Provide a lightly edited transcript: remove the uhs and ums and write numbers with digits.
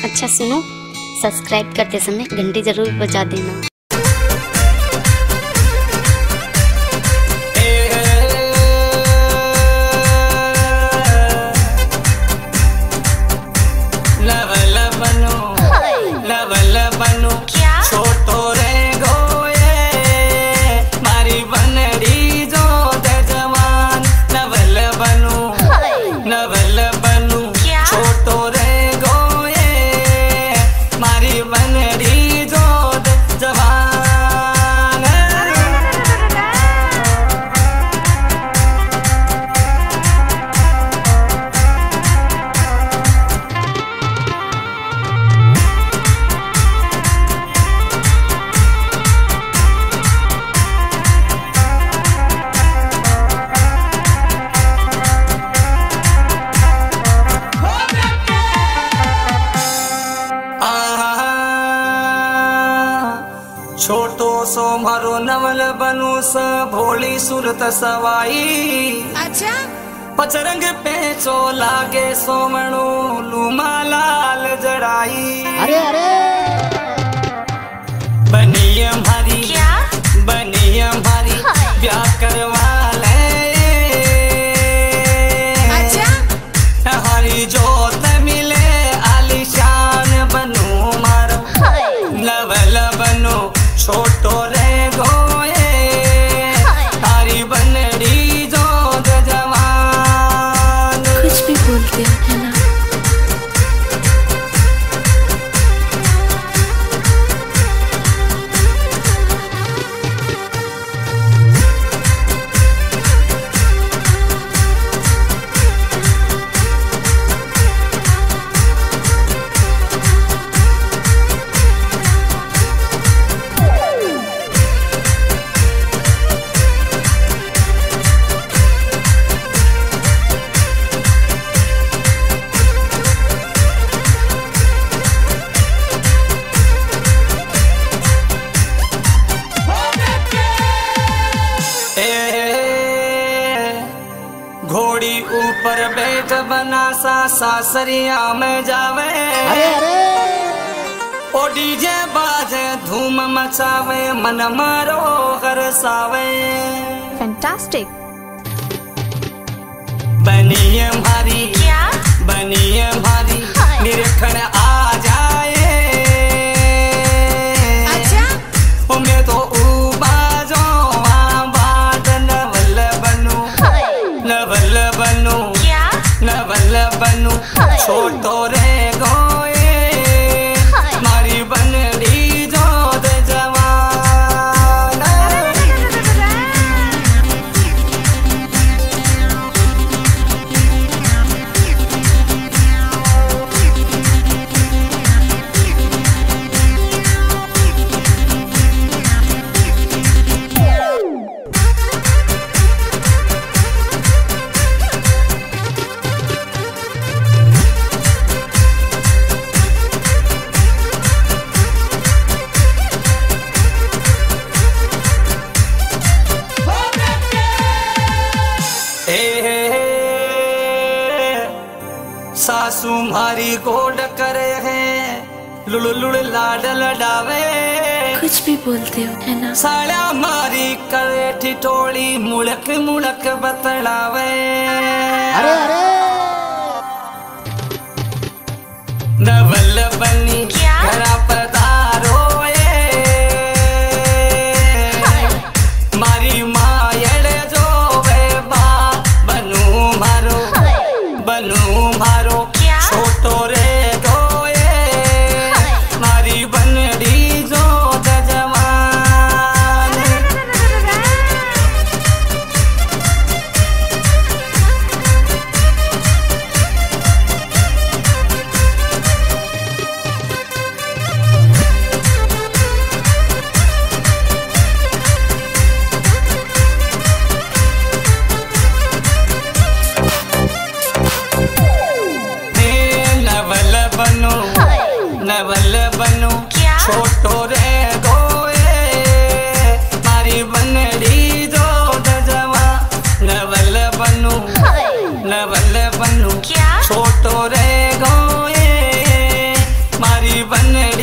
अच्छा सुनो, सब्सक्राइब करते समय घंटी जरूर बजा देना। छोटो सो मारो नवल बनू स भोली सुरत सवाई। अच्छा पचरंग पेचो लागे सोमणो लूमा लाल जड़ाई। अरे अरे बनी हमारी क्या बनी हमारी ब्याह करवा ले। अच्छा हरी जोत मिले आलिशान बनू मारो नवल बनू छोटो रे गोए तारी बनड़ी जो जवान। कुछ भी बोलते हो है ना। घोड़ी ऊपर बैठ बना सा सासरिया में जावे। अरे अरे ओ डीजे बाजे धूम मचावे मन मारो हरसावे। फैंटास्टिक। बनी हमारी क्या बनी हमारी निरीक्षण आ जाए। अच्छा ओ मैं तो बाजो बाट नवल बनू नवल बनू क्या नवल बनू छोटो रे गोए मारी बनड़ी जोत जवान। सासू मारी गोड करे है लुड़ लुड़ लाड लडावे। कुछ भी बोलते हो है ना। साड़ा मारी करे ठिठोली मुड़क मुड़क बतलावे। अरे अरे नवल बनी क्या? घरा पधारो मारी मायड़ जो वे बा बनू मारो बनू मारो क्या? छोटो रे गोए मारी बनड़ी जो जवान। नवल बनू क्या? छोटो रे गोए मारी बनड़ी जो जवा। नवल बनू नवल बनू क्या? छोटो रे गोए बने